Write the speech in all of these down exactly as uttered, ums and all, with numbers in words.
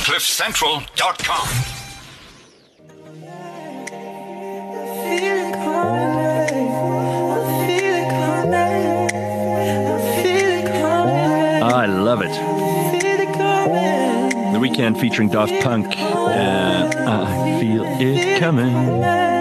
cliff central dot com. I love it. The Weeknd featuring Daft Punk. Uh, I feel it coming.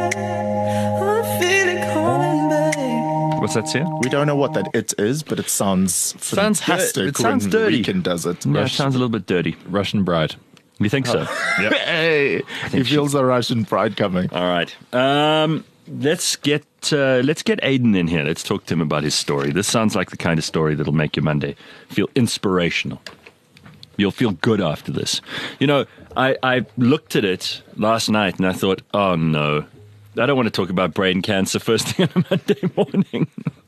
What's that, Sia? We don't know what that it is, but it sounds Sounds fantastic. it sounds when dirty. Weeknd does it. Yeah, it sounds a little bit dirty. Russian Bride. You think so? Yep. Hey, he feels the Russian pride coming. All right. Um, let's get uh, let's get Aiden in here. Let's talk to him about his story. This sounds like the kind of story that'll make your Monday feel inspirational. You'll feel good after this. You know, I, I looked at it last night and I thought, oh no, I don't want to talk about brain cancer first thing on a Monday morning.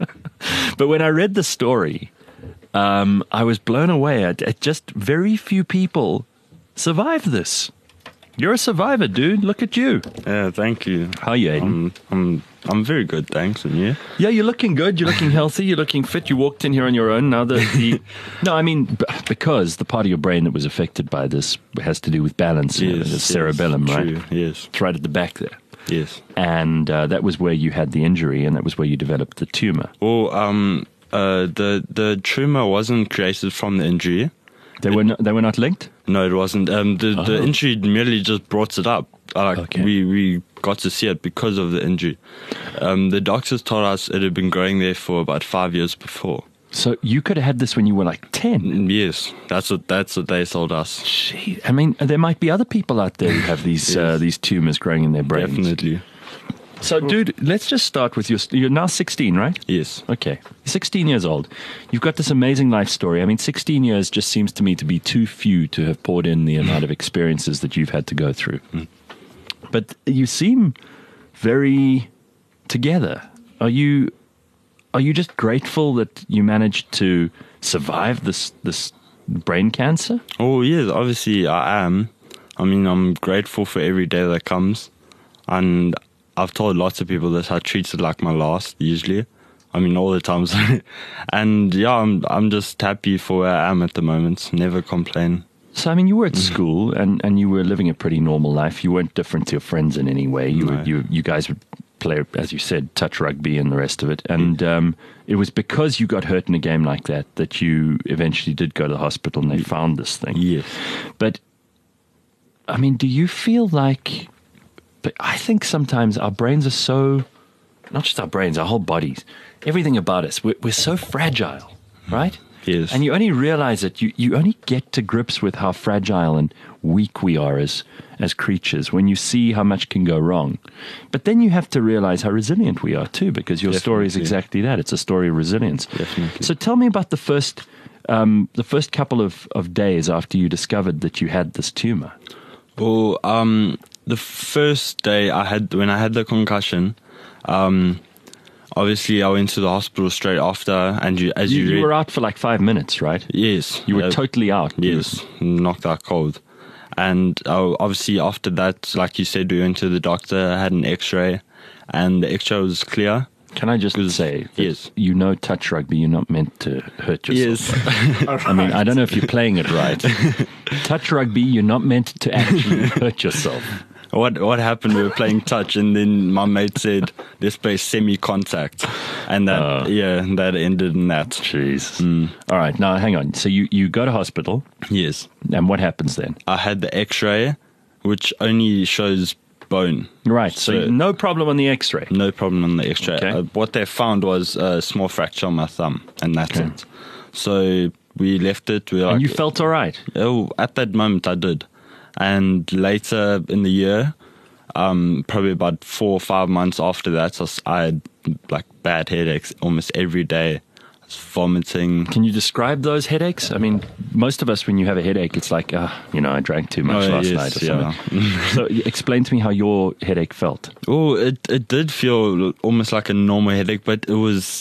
But when I read the story, um, I was blown away at, at just very few people survive this. You're a survivor, dude. Look at you. Yeah, thank you. How are you, Aiden? I'm, I'm, I'm very good, thanks. And you? Yeah, you're looking good. You're looking healthy. You're looking fit. You walked in here on your own. Now the, the no, I mean b- because the part of your brain that was affected by this has to do with balance. You know, the cerebellum, yes, right? True, yes. It's right at the back there. Yes. And uh, that was where you had the injury, and that was where you developed the tumor. Well, um, uh, the the tumor wasn't created from the injury. They were not, they were not linked? No, it wasn't. Um, the, Oh. the injury merely just brought it up. Like Okay. we, we got to see it because of the injury. Um, the doctors told us it had been growing there for about five years before. So you could have had this when you were like ten. Mm, Yes, that's what that's what they told us. Gee, I mean, there might be other people out there who have these uh, Yes. these tumors growing in their brains. Definitely. So, dude, let's just start with your. You're now sixteen, right? Yes. Okay, sixteen years old. You've got this amazing life story. I mean, sixteen years just seems to me to be too few to have poured in the amount of experiences that you've had to go through. But you seem very together. Are you? Are you just grateful that you managed to survive this this brain cancer? Oh, yes, obviously I am. I mean, I'm grateful for every day that comes. And I've told lots of people this. I treat it like my last, usually. I mean, all the times. And yeah, I'm I'm just happy for where I am at the moment. Never complain. So, I mean, you were at school and, and you were living a pretty normal life. You weren't different to your friends in any way. You No. were, you you guys would play, as you said, touch rugby and the rest of it. And um, it was because you got hurt in a game like that that you eventually did go to the hospital and they found this thing. Yes. But, I mean, do you feel like... But I think sometimes our brains are so... Not just our brains, our whole bodies. Everything about us. We're, we're so fragile, right? Yes. And you only realize it, you, you only get to grips with how fragile and weak we are as, as creatures when you see how much can go wrong. But then you have to realize how resilient we are too, because your story is Definitely. exactly that. It's a story of resilience. Definitely. So tell me about the first, um, the first couple of, of days after you discovered that you had this tumor. Well, um, the first day I had, when I had the concussion, um, obviously I went to the hospital straight after, and you, as You, you, you read, were out for like five minutes, right? yes, You were uh, totally out. yes, knocked out cold. And uh, obviously after that, like you said, we went to the doctor, had an X-ray, and the X-ray was clear. Can I just say, that Yes. you know touch rugby, you're not meant to hurt yourself. Yes. I mean, I don't know if you're playing it right. Touch rugby, you're not meant to actually hurt yourself. What what happened? We were playing touch, and then my mate said, "Let's play semi-contact," and that Oh. yeah, that ended in that. Jeez. All right, now hang on. So you, you go to hospital, Yes, and what happens then? I had the X-ray, which only shows bone. Right, so, So- no problem on the X-ray. No problem on the X-ray. Okay. Uh, what they found was a small fracture on my thumb, and that's Okay. it. So we left it. We were And like, you felt all right. oh, at that moment I did. And later in the year, um, probably about four or five months after that, I was- I had like bad headaches almost every day. I was vomiting. Can you describe those headaches? I mean, most of us, when you have a headache, it's like, uh, you know, I drank too much Oh, last yes, night or yeah. something. So y- explain to me how your headache felt. Oh, it it did feel almost like a normal headache, but it was,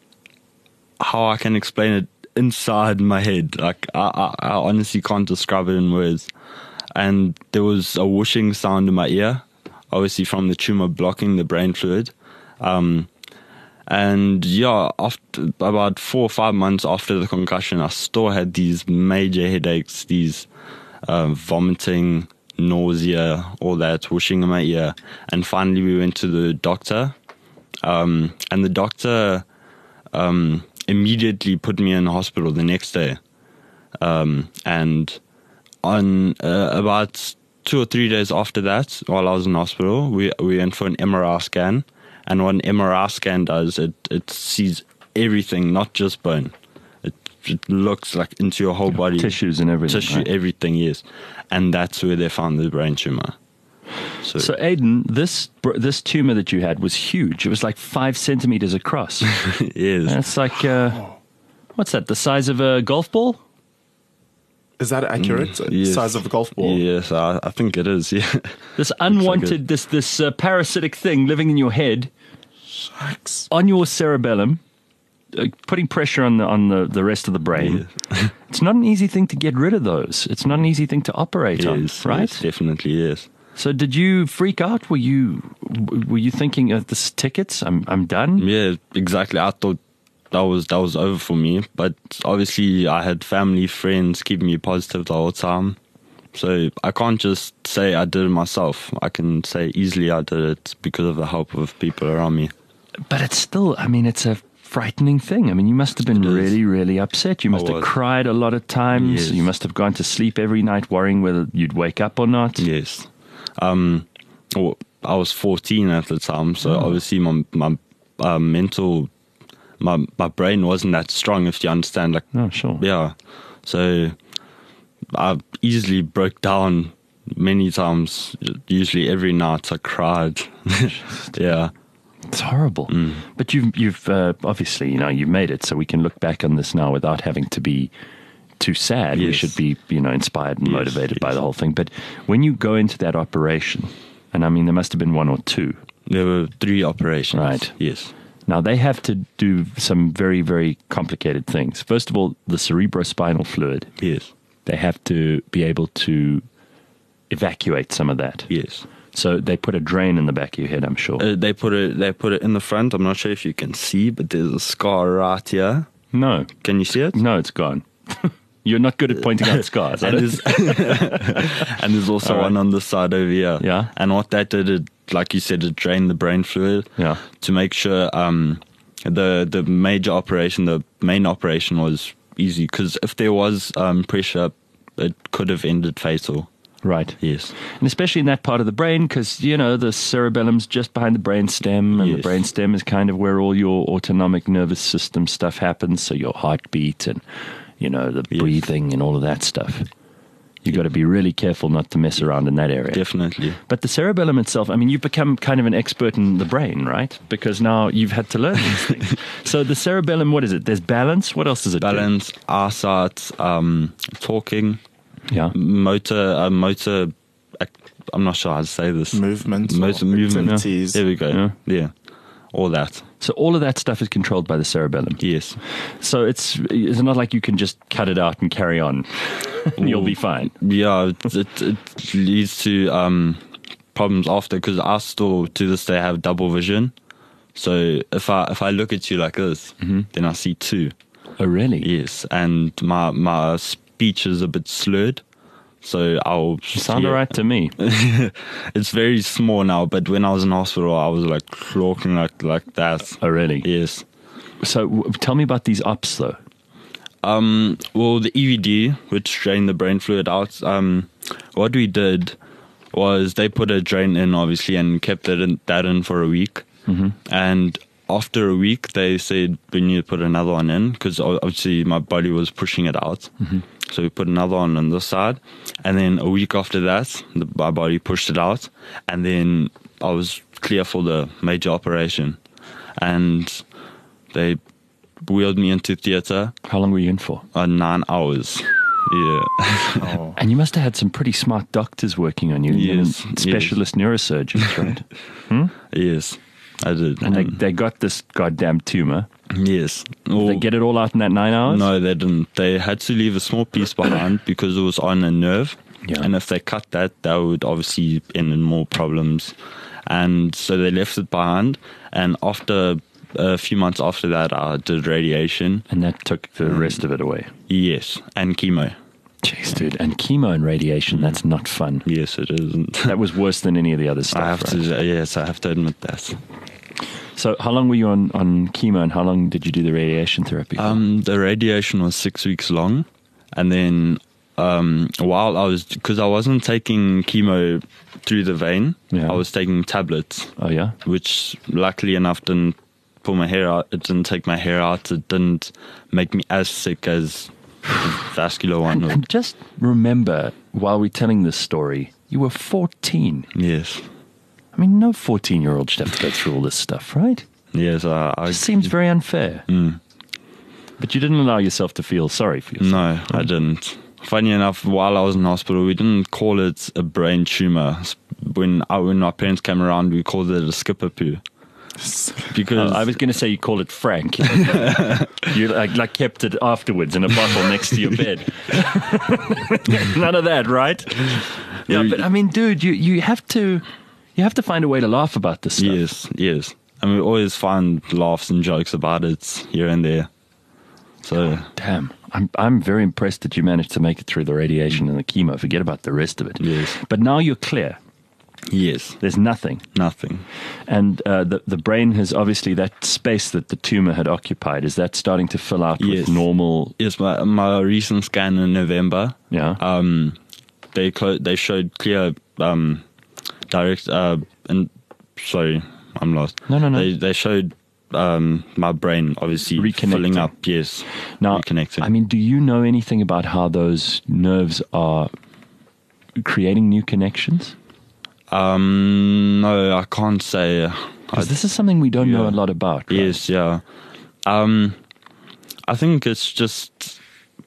how I can explain it, inside my head. Like I, I, I honestly can't describe it in words. And there was a whooshing sound in my ear, obviously from the tumor blocking the brain fluid. Um, and yeah, after about four or five months after the concussion, I still had these major headaches, these um, vomiting, nausea, all that, whooshing in my ear. And finally we went to the doctor. Um, and the doctor um, immediately put me in hospital the next day. Um, and on uh, about two or three days after that, while I was in hospital, we we went for an M R I scan. And what an M R I scan does, it, it sees everything, not just bone. It, it looks like into your whole body. Tissues and everything. Tissue, right? everything, yes. And that's where they found the brain tumor. So, So, Aidan, this br- this tumor that you had was huge. It was like five centimeters across. yes. That's like, uh, what's that, the size of a golf ball? Is that accurate? Mm, yes. Size of a golf ball? Yes, I, I think it is, yeah. This unwanted, it. this this uh, parasitic thing living in your head, Shucks. on your cerebellum, uh, putting pressure on the on the, the rest of the brain. It's not an easy thing to get rid of those. It's not an easy thing to operate on, Yes, right? yes, definitely, yes. So did you freak out? Were you were you thinking of this tickets? I'm I'm done. Yeah, exactly. I thought that was that was over for me. But obviously I had family, friends keeping me positive the whole time. So I can't just say I did it myself. I can say easily I did it because of the help of people around me. But it's still, I mean, it's a frightening thing. I mean, you must have been It is. really, really upset. You must have was. cried a lot of times. Yes. You must have gone to sleep every night worrying whether you'd wake up or not. Yes. Um, well, I was fourteen at the time, so Oh. obviously my my uh, mental, my my brain wasn't that strong. If you understand, like Oh, sure. yeah. So I easily broke down many times. Usually every night I cried. yeah. It's horrible. Mm. But you've, you've uh, obviously, you know, you've made it, so we can look back on this now without having to be too sad. We Yes. should be, you know, inspired and Yes, motivated by yes. the whole thing. But when you go into that operation, and I mean, there must have been one or two. There were three operations. Right. Yes. Now, they have to do some very, very complicated things. First of all, the cerebrospinal fluid, Yes. they have to be able to evacuate some of that. Yes. So they put a drain in the back of your head, I'm sure. Uh, they put it. They put it in the front. I'm not sure if you can see, but there's a scar right here. no, Can you see it? no, it's gone. You're not good at pointing out scars. And are you? there's, and there's also All right. one on the side over here. Yeah. And what that did, it, like you said, it drained the brain fluid. Yeah. To make sure um, the the major operation, the main operation, was easy. Because if there was um, pressure, it could have ended fatal. Right. Yes. And especially in that part of the brain, because, you know, the cerebellum's just behind the brainstem, and the Yes. brainstem is kind of where all your autonomic nervous system stuff happens. So your heartbeat and, you know, the Yes. breathing and all of that stuff. You got to be really careful not to mess around in that area. Definitely. But the cerebellum itself, I mean, you've become kind of an expert in the brain, right? Because now you've had to learn these things. So the cerebellum, what is it? There's balance. What else does it Balance, eyesight, um, talking, do? Yeah. motor, uh, motor. ac- I'm not sure how to say this. Movement. Motor or movement. activities. There we go. Yeah. Yeah. All that. So all of that stuff is controlled by the cerebellum. Yes. So it's it's not like you can just cut it out and carry on. You'll be fine. Yeah, it, it, it leads to um, problems after, because I still to this day have double vision. So if I if I look at you like this, then I see two. Oh, really? Yes, and my my speech is a bit slurred. So I'll Sound yeah. all right to me. It's very small now, but when I was in hospital, I was like talking like like that. Oh, really? Yes. So w- tell me about these ops, though. Um, well, the E V D, which drained the brain fluid out, um, what we did was they put a drain in, obviously, and kept it in, that in for a week. Mm-hmm. And after a week, they said we need to put another one in, because obviously my body was pushing it out. Mm-hmm. So we put another one on this side. And then a week after that, the, my body pushed it out. And then I was clear for the major operation. And they wheeled me into theatre. How long were you in for? Uh, nine hours. Yeah. Oh. And you must have had some pretty smart doctors working on you. You Yes, know, specialist neurosurgeons, right? Yes, I did. And they, Mm. they got this goddamn tumor. yes. Did Well, they get it all out in that nine hours? no, they didn't. They had to leave a small piece behind because it was on a nerve. Yeah. And if they cut that, that would obviously end in more problems. And so they left it behind. And after a few months after that, I did radiation. And that took the rest of it away. Yes, and chemo. Jeez, dude. And chemo and radiation, that's not fun. Yes, it isn't. That was worse than any of the other stuff. I have right? to, yes, I have to admit that. So how long were you on, on chemo and how long did you do the radiation therapy for? Um, the radiation was six weeks long. And then um, while I was, because I wasn't taking chemo through the vein, Yeah. I was taking tablets, Oh, yeah? which luckily enough didn't pull my hair out. It didn't take my hair out. It didn't make me as sick as the vascular one. And, and just remember, while we're telling this story, you were fourteen. Yes. I mean, no fourteen-year-old should have to go through all this stuff, right? Yes, I, I It seems very unfair. Mm. But you didn't allow yourself to feel sorry for yourself. No, I didn't. Funny enough, while I was in hospital, we didn't call it a brain tumor. When I, when my parents came around, we called it a skipper poo. Because Oh, I was going to say you call it Frank. You like, like kept it afterwards in a bottle next to your bed. None of that, right? Yeah, but I mean, dude, you, you have to you have to find a way to laugh about this stuff. yes, yes, and we always find laughs and jokes about it here and there. So Damn, I'm I'm very impressed that you managed to make it through the radiation and the chemo. Forget about the rest of it. Yes. But now you're clear. yes, There's nothing. nothing. And uh, the the brain has obviously that space that the tumor had occupied. Is that starting to fill out Yes. with normal? Yes, my my recent scan in November, Yeah. um, they clo- they showed clear um, direct uh, and sorry, I'm lost. No, no, no. They they showed um, my brain obviously Reconnecting. filling up. Yes, Now, reconnecting. I mean, do you know anything about how those nerves are creating new connections? um, no, I can't say. I, Because this is something we don't know yeah. a lot about. Right? yes, yeah. Um, I think it's just.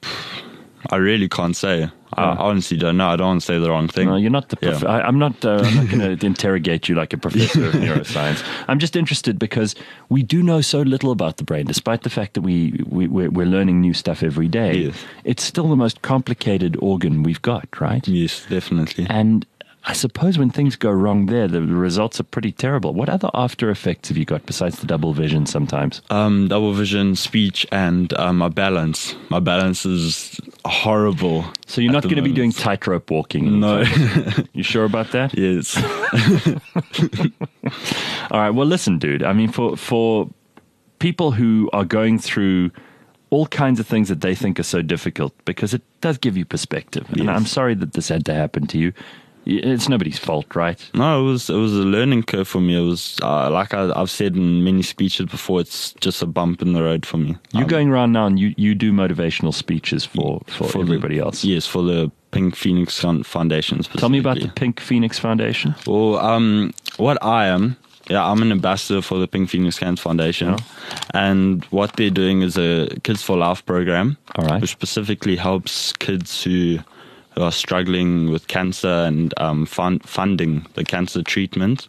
I really can't say. I Yeah. honestly don't know. I don't want to say the wrong thing. No, you're not the. Prof- Yeah. I, I'm not. Uh, I'm not going to interrogate you like a professor of neuroscience. I'm just interested because we do know so little about the brain, despite the fact that we, we we're, we're learning new stuff every day. Yes. It's still the most complicated organ we've got, right? Yes, definitely. And I suppose when things go wrong there, the results are pretty terrible. What other after effects have you got besides the double vision sometimes? Um, double vision, speech, and uh, my balance. My balance is horrible. So you're at not the going to be doing moment. tightrope walking? No. You sure about that? Yes. All right. Well, listen, dude. I mean, for for people who are going through all kinds of things that they think are so difficult, because it does give you perspective. And Yes. I'm sorry that this had to happen to you. It's nobody's fault, right? No, it was it was a learning curve for me. It was uh, like I, I've said in many speeches before. It's just a bump in the road for me. You're Um, going around now and you, you do motivational speeches for, for, the- everybody else. Yes, for the Pink Phoenix Fun- Foundation. Tell me about the specifically. Pink Phoenix Foundation. Well, um, what I am, yeah, I'm an ambassador for the Pink Phoenix Cancer Foundation, Yeah. and what they're doing is a Kids for Life program, All right. which specifically helps kids who, who are struggling with cancer and um, fund, funding the cancer treatment.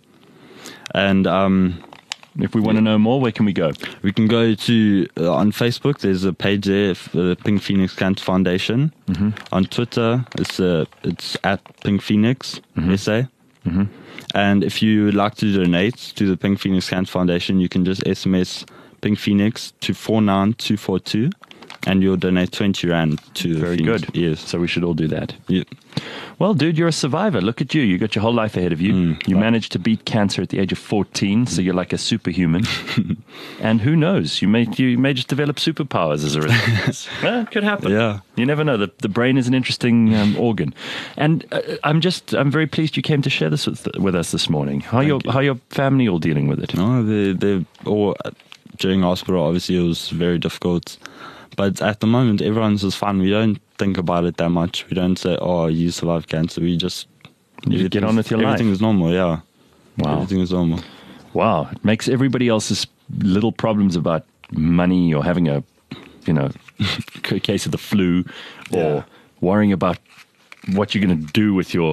And um, If we want to know more, where can we go? we can go to uh, on Facebook. There's a page there for the Pink Phoenix Cancer Foundation. Mm-hmm. On Twitter, it's uh, it's at Pink Phoenix Mm-hmm. S A. And if you would like to donate to the Pink Phoenix Cancer Foundation, you can just S M S Pink Phoenix to four nine two four two, and you'll donate twenty rand to the Very Phoenix. good. Yes. So we should all do that. Yeah. Well, dude, you're a survivor. Look at you. You got your whole life ahead of you. Mm. You managed to beat cancer at the age of fourteen, so you're like a superhuman. And who knows? You may you may just develop superpowers as a result. Well, it could happen. Yeah. You never know. The the brain is an interesting um, organ. And uh, I'm just I'm very pleased you came to share this with, with us this morning. How your you. how your family all dealing with it? No, they they all during hospital. Obviously, it was very difficult, but at the moment, everyone's just fine. We don't think about it that much. We don't say, "Oh, you survived cancer." We just You just get on with your life. Everything is normal. Yeah. Wow. Everything is normal. Wow, it makes everybody else's little problems about money or having a, you know, c- case of the flu or Yeah. worrying about what you're going to do with your,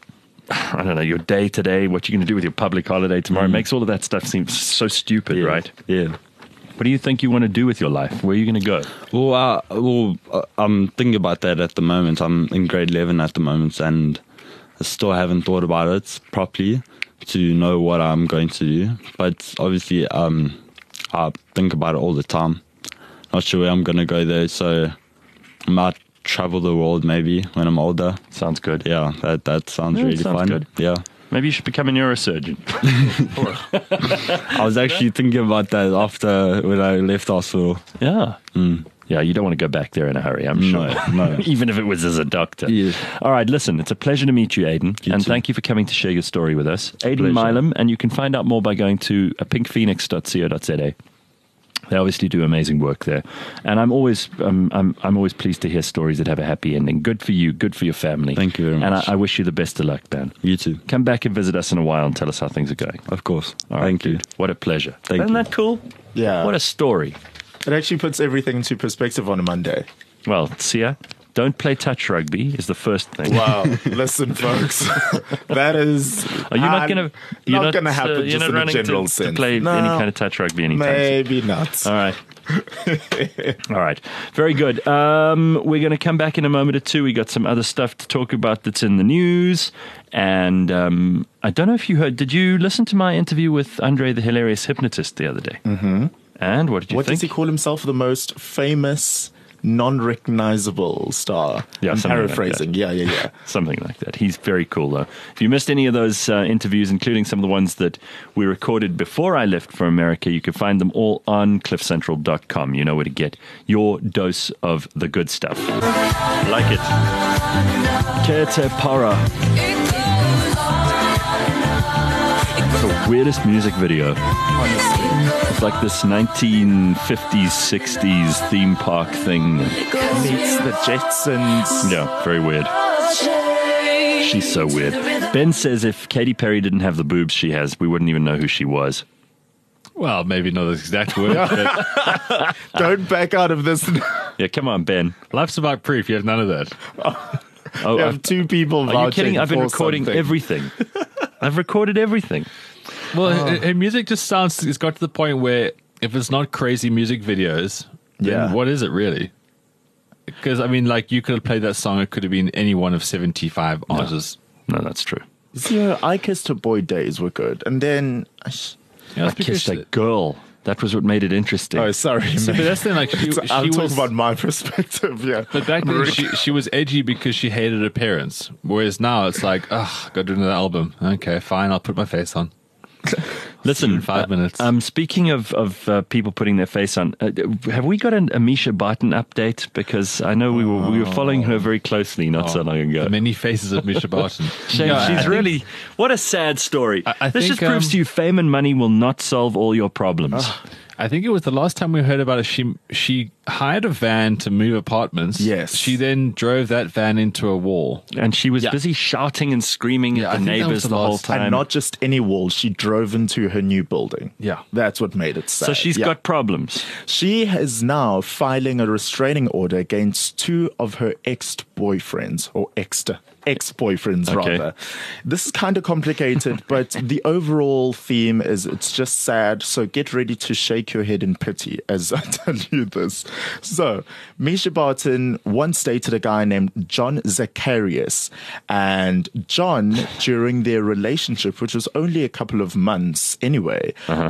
I don't know, your day today, what you're going to do with your public holiday tomorrow. It makes all of that stuff seem so stupid, Yeah. right? Yeah. What do you think you want to do with your life? Where are you going to go? Well, uh, well, uh, I'm thinking about that at the moment. I'm in grade eleven at the moment, and I still haven't thought about it properly to know what I'm going to do. But obviously, um, I think about it all the time. Not sure where I'm going to go though, so I might travel the world maybe when I'm older. Sounds good. Yeah, that that sounds Yeah, it really sounds fun. good. Yeah. Maybe you should become a neurosurgeon. I was actually thinking about that after when I left hospital. Yeah. Yeah, you don't want to go back there in a hurry, I'm No, sure. no. Even if it was as a doctor. Yeah. All right, listen, it's a pleasure to meet you, Aiden. You and too. thank you for coming to share your story with us. Aiden Pleasure. Milam, and you can find out more by going to pink phoenix dot co dot za. They obviously do amazing work there. And I'm always um, I'm, I'm always pleased to hear stories that have a happy ending. Good for you, good for your family. Thank you very And much. I, I wish you the best of luck, Dan. You too. Come back and visit us in a while and tell us how things are going. Of course. All right, Thank you. dude. What a pleasure. Thank Isn't you. that cool? Yeah. What a story. It actually puts everything into perspective on a Monday. Well, Sia, don't play touch rugby is the first thing. Wow. Listen, folks. That is. Are you not I'm- going to? You're Not going to happen uh, you're just not in a running general to, sense. to play No, any kind of touch rugby anytime soon. Maybe not. All right. All right. Very good. Um, we're going to come back in a moment or two. We got some other stuff to talk about that's in the news. And um, I don't know if you heard, did you listen to my interview with Andre the Hilarious Hypnotist the other day? Mm-hmm. And what did you What think? does he call himself? The most famous, non-recognizable star? Yeah, I'm something like paraphrasing. yeah, yeah, yeah. Something like that. He's very cool, though. If you missed any of those uh, interviews, including some of the ones that we recorded before I left for America, you can find them all on cliff central dot com. You know where to get your dose of the good stuff. Like it. Kete Para. The weirdest music video. It's like this nineteen fifties, sixties theme park thing. Meets the Jetsons. Yeah, very weird. She's so weird. Ben says if Katy Perry didn't have the boobs she has, we wouldn't even know who she was. Well, maybe not the exact word, but Don't back out of this. Yeah, come on, Ben. life's about proof. You have none of that. Oh, We I've- have two people are you vouching kidding? I've been for recording something. everything. I've recorded everything. Well, her, her music just sounds, it's got to the point where if it's not crazy music videos, then Yeah. what is it really? Because, I mean, like, you could have played that song, it could have been any one of seventy-five artists. No, that's true. See, her I Kissed a Boy days were good. And then. Yeah, I that's because kissed a she- girl. That was what made it interesting. Oh, sorry. See, but man. that's the thing, like, she, It's- she I'm was... talking about my perspective, yeah. But back then, she, she was edgy because she hated her parents. Whereas now, it's like, ugh, got to do another album. Okay, fine, I'll put my face on. Listen, in five uh, minutes. Um, speaking of of uh, people putting their face on, uh, have we got an Amisha Barton update? Because I know we were we were following her very closely not so long ago. The many faces of Misha Barton. Shame. Yeah, I She's think- really what a sad story. I- I this think, just proves um, to you fame and money will not solve all your problems. I think it was the last time we heard about it. She she hired a van to move apartments. Yes. She then drove that van into a wall. And she was Yeah. busy shouting and screaming Yeah, at I the think that neighbors was the the whole last- time. And not just any wall. She drove into her new building. Yeah. That's what made it sad. so she's Yeah. got problems. She is now filing a restraining order against two of her ex-boyfriends, or ex ex-boyfriends Okay. rather. This is kind of complicated, but the overall theme is it's just sad. So get ready to shake your head in pity as I tell you this. So Misha Barton once dated a guy named John Zacharias, and John, during their relationship, which was only a couple of months anyway,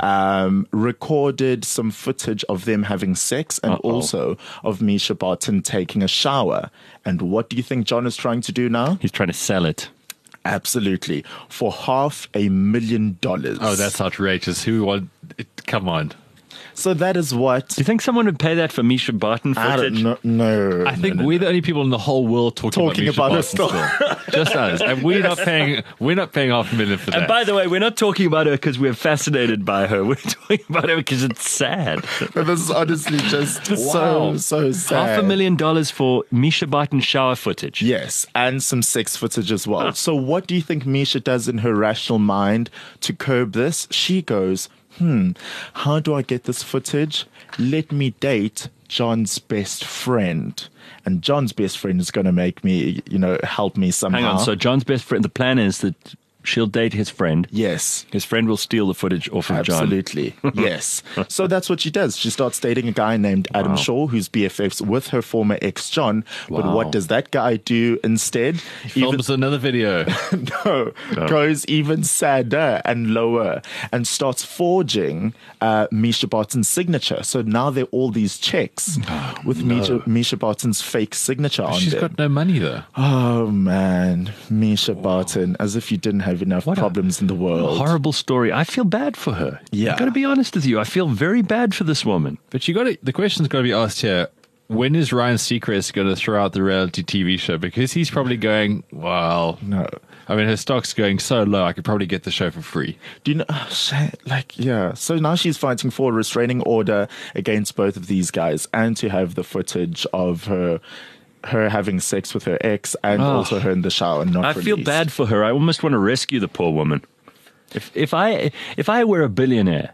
um, recorded some footage of them having sex and Uh-oh. also of Misha Barton taking a shower. And what do you think John is trying to do now? He's trying to sell it. Absolutely. For half a million dollars. Oh, that's outrageous. Who want? It, come on. So that is what. Do you think someone would pay that for Misha Barton I footage? don't know. No. I think no, no, we're no. the only people in the whole world talking, Talking about, about Misha her Barton still. Just us, and we're not paying. We're not paying half a million for that. And by the way, we're not talking about her because we're fascinated by her. We're talking about her because it's sad. But this is honestly just so, so sad. Half a million dollars for Misha Barton shower footage. Yes, and some sex footage as well. So what do you think Misha does in her rational mind to curb this? She goes, hmm, how do I get this footage? Let me date John's best friend. And John's best friend is going to make me, you know, help me somehow. Hang on. So John's best friend. The plan is that she'll date his friend. Yes. His friend will steal the footage off of John. Absolutely. Yes. So that's what she does. She starts dating a guy named Adam Wow. Shaw, who's B F Fs with her former ex, John. But Wow. what does that guy do instead? Films another video. no, goes even sadder and lower and starts forging uh, Misha Barton's signature. So now there are all these checks with Misha, Misha Barton's fake signature on She's them. got no money though. Oh man, Misha Barton, as if you didn't have enough What a problems in the world. Horrible story. I feel bad for her. Yeah. I've got to be honest with you. I feel very bad for this woman. But you got to. The question's got to be asked here. When is Ryan Seacrest going to throw out the reality T V show? Because he's probably going, well, No. I mean, her stock's going so low, I could probably get the show for free. Do you know, oh, shit, like, yeah. So now she's fighting for a restraining order against both of these guys and to have the footage of her her having sex with her ex and Oh. also her in the shower. Not I feel released. bad for her. I almost want to rescue the poor woman. If if I if I were a billionaire,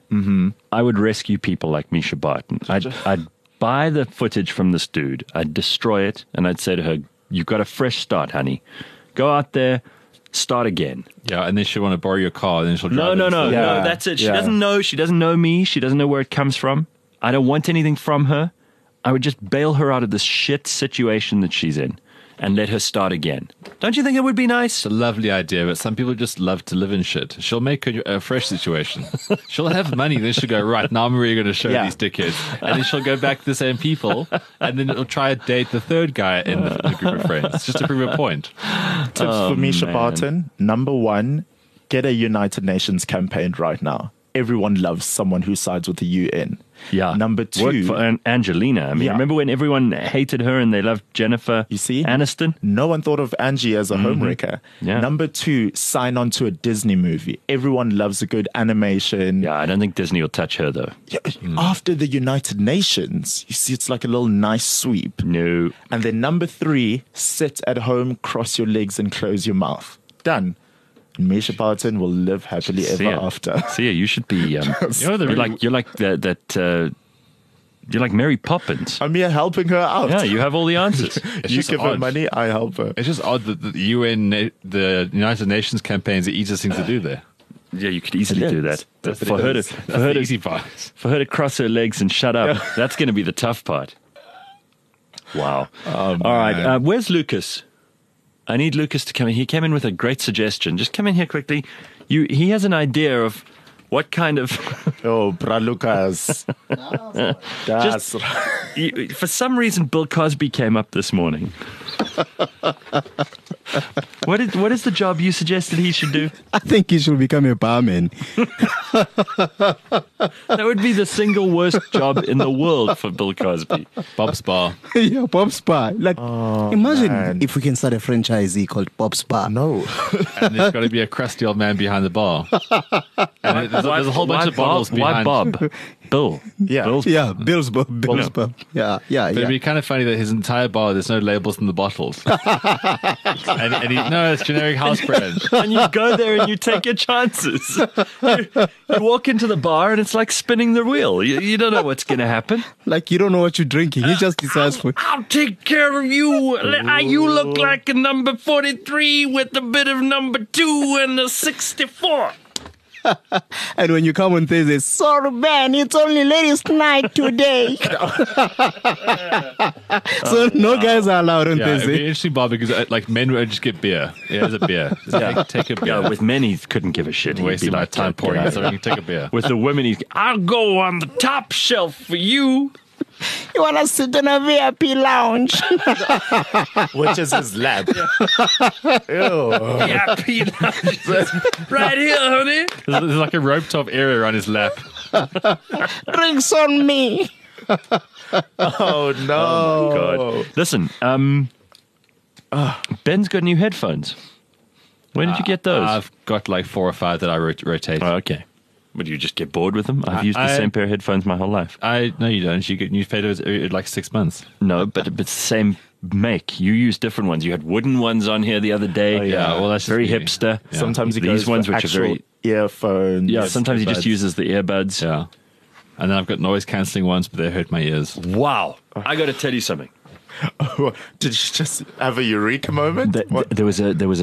I would rescue people like Misha Barton. I'd, I'd buy the footage from this dude. I'd destroy it, and I'd say to her, "You've got a fresh start, honey. Go out there, start again." Yeah, and then she'll want to borrow your car, and then she'll No, drive no, it no, for- Yeah. no. That's it. She Yeah. doesn't know. She doesn't know me. She doesn't know where it comes from. I don't want anything from her. I would just bail her out of this shit situation that she's in and let her start again. Don't you think it would be nice? It's a lovely idea, but some people just love to live in shit. She'll make a, a fresh situation. She'll have money, then she'll go, right, now I'm really going to show Yeah. these dickheads. And then she'll go back to the same people, and then it'll try to date the third guy in the, the group of friends, just to prove a point. Tips Oh, for Misha man. Barton. Number one, get a United Nations campaign right now. Everyone loves someone who sides with the U N. Yeah. Number Work two, for An- Angelina. I mean, Yeah. remember when everyone hated her and they loved Jennifer You see? Aniston? no one thought of Angie as a homewrecker. Yeah. Number two, sign on to a Disney movie. Everyone loves a good animation. Yeah, I don't think Disney will touch her, though. Yeah, After the United Nations, you see, it's like a little nice sweep. No. And then number three, sit at home, cross your legs, and close your mouth. Done. Misha Barton will live happily See ever ya. after. See ya, you should be. Um, You know, the you're really- like you're like that. that uh, you're like Mary Poppins. I'm here helping her out. Yeah, you have all the answers. It's you just give her odd. money, I help her. It's just odd that the U N, na- the United Nations campaigns are the easiest thing to do there. Yeah, you could easily It do is. that. But It for her to is. for That's her the to easy part. for her to cross her legs and shut up, that's going to be the tough part. Wow. All right, uh, where's Lucas? I need Lucas to come in. He came in with a great suggestion. Just come in here quickly. You, he has an idea of what kind of. Oh, Bra Lucas. That's right. you, for some reason, Bill Cosby came up this morning. What is what is the job you suggested he should do? I think he should become a barman. That would be the single worst job in the world for Bill Cosby. Bob's Bar. Yeah, Bob's Bar. Like, imagine man. if we can start a franchisee called Bob's Bar. No. And there's got to be a crusty old man behind the bar. And there's, there's a whole bunch Why of bottles Bob? Why behind. Bob? Bill. Yeah. Bill's Yeah, Bill's Bar. Bill's no. Bar. Yeah, yeah, But yeah. it'd be kind of funny that his entire bar, there's no labels in the bottles. and, and he, no, it's generic house brand. And you go there and you take your chances. You, you walk into the bar and it's like spinning the wheel. You, you don't know what's going to happen. Like, you don't know what you're drinking. He just decides for I'll take care of you. You look like a number forty-three with a bit of number two and a sixty-four. And when you come on Thursday, sorry, man, it's only ladies' night today. So no guys are allowed on Yeah, it'd be Thursday. interesting, Bob, because uh, like men would just get beer. Yeah, there's a beer. Just take, take a beer. Yeah, with men, he couldn't give a shit. He'd Wasting be my like, time "Get pouring out it, of so here." you can take a beer. With the women, he's, I'll go on the top shelf for you. You want to sit in a V I P lounge? Which is his lab. Ew. Yeah, Pete. Right here, honey. There's, there's like a rope top area around his lap. Drinks on me. Oh, no. God. Listen, um, Ben's got new headphones. When did you get those? I've got like four or five that I rot- rotate. oh, okay. Would you just get bored with them? I've used the I- same pair of headphones my whole life. I no, you don't. You get you pay those uh, like six months. No, but, but it's the same make. You use different ones. You had wooden ones on here the other day. Oh, yeah. well, that's just very me. hipster. Yeah. Sometimes he These goes ones for which are actual very earphones. yeah. Sometimes he just earbuds. uses the earbuds. Yeah, and then I've got noise cancelling ones, but they hurt my ears. Wow, I got to tell you something. Did you just have a eureka moment? Th- What? there was a there was a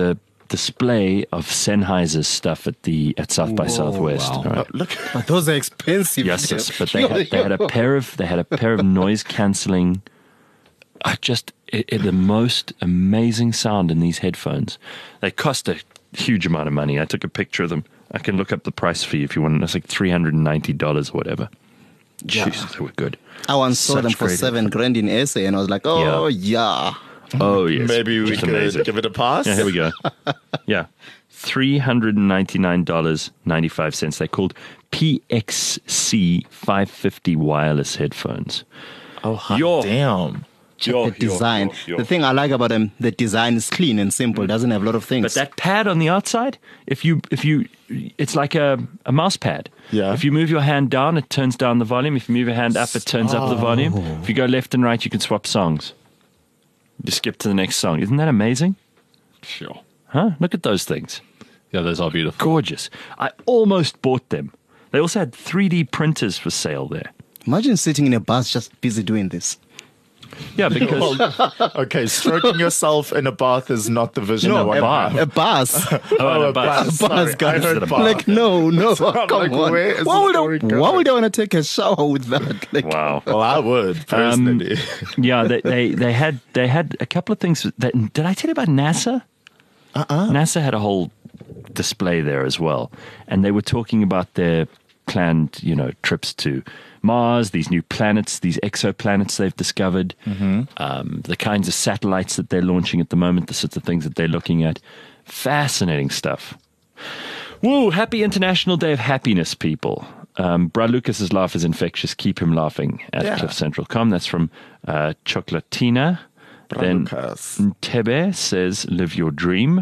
display of Sennheiser's stuff at the at South by Southwest. wow. all right? Look, But those are expensive. Yes, yes, but they had, they had a pair of they had a pair of noise cancelling. Uh, just it, it, the most amazing sound in these headphones. They cost a huge amount of money. I took a picture of them. I can look up the price for you if you want. It's like three hundred and ninety dollars or whatever. Jesus, they were good. I once saw Such them for great seven grand in S A, and I was like, oh yeah. Oh yes, maybe we just could amazing. give it a pass. Yeah, here we go. Yeah, three hundred and ninety nine dollars ninety five cents. They're called P X C five fifty wireless headphones. Oh, hot Yo. damn. Yo, The design. yo, yo, yo. The thing I like about them, the design is clean and simple. Doesn't have a lot of things. But that pad on the outside, if you if you, it's like a, a mouse pad. Yeah. If you move your hand down, it turns down the volume. If you move your hand up, it turns up the volume. If you go left and right, you can swap songs. You skip to the next song. Isn't that amazing? Sure. Huh? Look at those things. Yeah, those are beautiful. Gorgeous. I almost bought them. They also had three D printers for sale there. Imagine sitting in a bus just busy doing this. Yeah, because Okay, stroking yourself in a bath is not the vision I No, want a to bath. have. A bus. oh, a a bus. bus. Bus, Sorry, I guys. heard Like, bath. Like, no, no. I'm Come like, on. where is Why the would, story I, why going? would I want to take a shower with that? Like, Wow. Well, I would personally. Yeah, they, they they had they had a couple of things. That, did I tell you about NASA? Uh-uh. NASA had a whole display there as well, and they were talking about their planned, you know, trips to Mars, these new planets, these exoplanets they've discovered, um, the kinds of satellites that they're launching at the moment, the sorts of things that they're looking at. Fascinating stuff. Woo! Happy International Day of Happiness, people. Um, Brad Lucas's laugh is infectious. Keep him laughing at Yeah. cliff central dot com. That's from uh, Chocolatina. Brad Then Lucas. Tebe says, live your dream.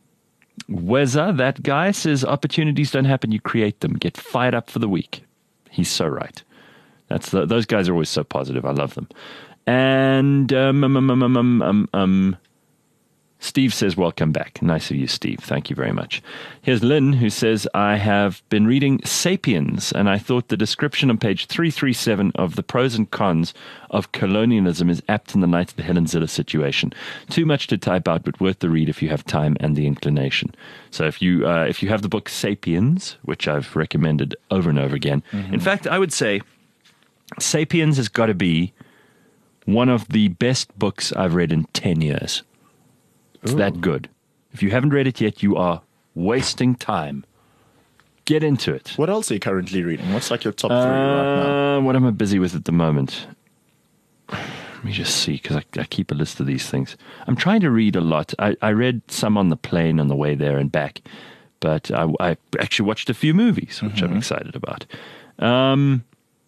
Weza, that guy, says, opportunities don't happen, you create them. Get fired up for the week. He's so right. That's the, those guys are always so positive. I love them. And um, um, um, um, um, um, um, Steve says, welcome back. Nice of you, Steve. Thank you very much. Here's Lynn, who says, I have been reading Sapiens, and I thought the description on page three thirty-seven of the pros and cons of colonialism is apt in the light of the Helen Ziller situation. Too much to type out, but worth the read if you have time and the inclination. So if you uh, if you have the book Sapiens, which I've recommended over and over again, in fact, I would say Sapiens has got to be one of the best books I've read in ten years. It's that good. If you haven't read it yet, you are wasting time. Get into it. What else are you currently reading? What's like your top three right now? Uh, what am I busy with at the moment? Let me just see, because I, I keep a list of these things. I'm trying to read a lot. I, I read some on the plane on the way there and back, but I, I actually watched a few movies, which I'm excited about. Um,